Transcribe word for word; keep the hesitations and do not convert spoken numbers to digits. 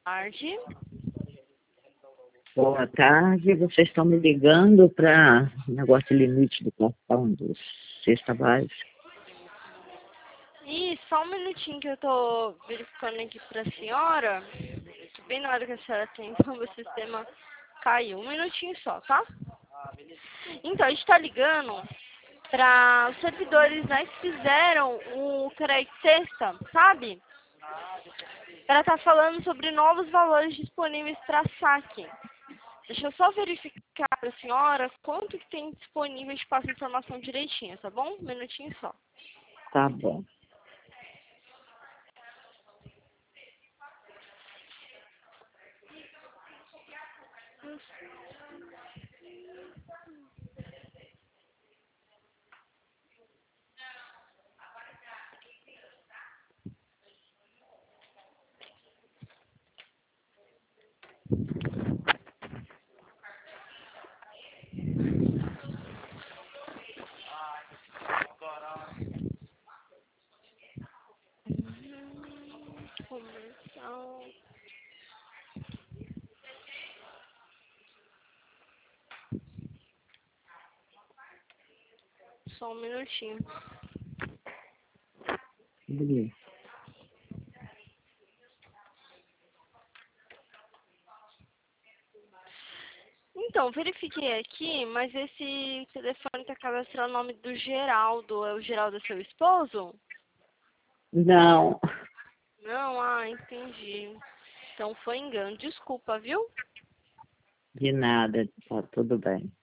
Tarde. Boa tarde, vocês estão me ligando para negócio de limite do cartão do Cesta Básica. E só um minutinho que eu tô verificando aqui pra senhora. Que bem na hora que a senhora tentou, meu sistema caiu. Um minutinho só, tá? Então, a gente tá ligando para os servidores, né, que fizeram o crédito sexta, sabe? Para estar falando sobre novos valores disponíveis para saque. Deixa eu só verificar para a senhora quanto que tem disponível, te passo a informação direitinho, tá bom? Um minutinho só. Tá bom. Comercial. Só um minutinho. Beleza. Então, verifiquei aqui, mas esse telefone está cadastrado o nome do Geraldo. É o Geraldo, é seu esposo? Não, Não, ah, entendi. Então foi engano. Desculpa, viu? de nada, tá tudo bem.